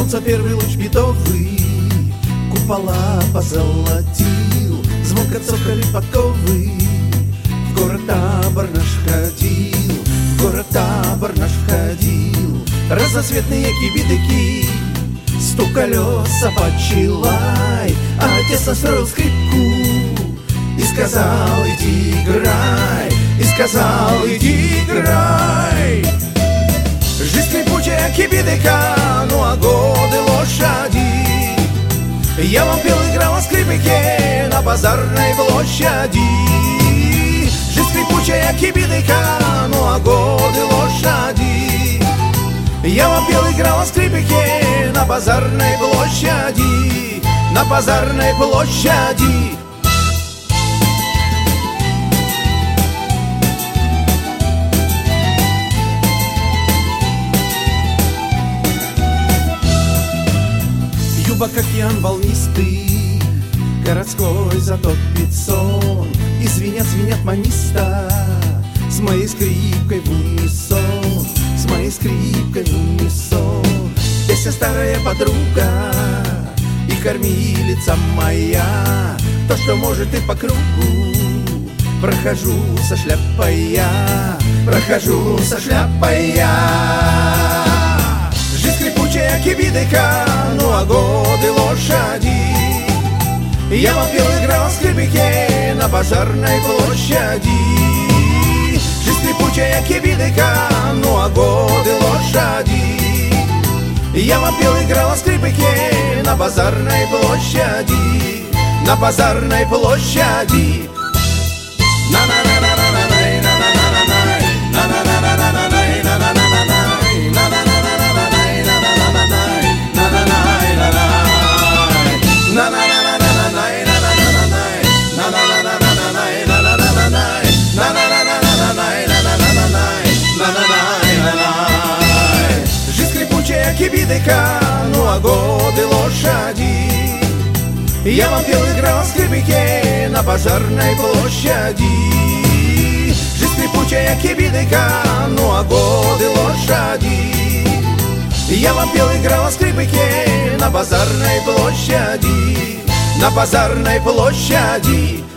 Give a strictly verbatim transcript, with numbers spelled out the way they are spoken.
солнца первый луч бедовый купола позолотил, звонко цокали подковы. В город Табор наш ходил, в город Табор наш ходил, разноцветные кибитки, стук колес, собачий лай. А отец настроил скрипку и сказал: иди играй, и сказал: иди играй. Жизнь скрипучая кибитка, ну а годы лошади. Я вам пел, играл на скрипке на базарной площади. Жизнь скрипучая кибитка, ну а годы лошади. Я вам пел, играл на скрипке на базарной площади, на базарной площади. Юбок океан волнистый, городской затопит сон, и звенят, звенят маниста с моей скрипкой в унисон, с моей скрипкой в унисон. Песня старая подруга и кормилица моя, то, что может и по кругу. Прохожу со шляпой я, прохожу со шляпой я. Жизнь скрипучая кибитка, ну а годы лошади. Я вам пел, играл на скрипке на базарной площади. Жизнь скрипучая кибитка, ну а годы лошади. Я вам пел, играл на скрипке на базарной площади, на базарной площади. Жизнь скрипучая кибитка, ну а годы лошади. Я вам пел, играл на скрипке на базарной площади. Жизнь скрипучая кибитка, ну а годы лошади. Я вам пел, играл на скрипке на базарной площади, на базарной площади.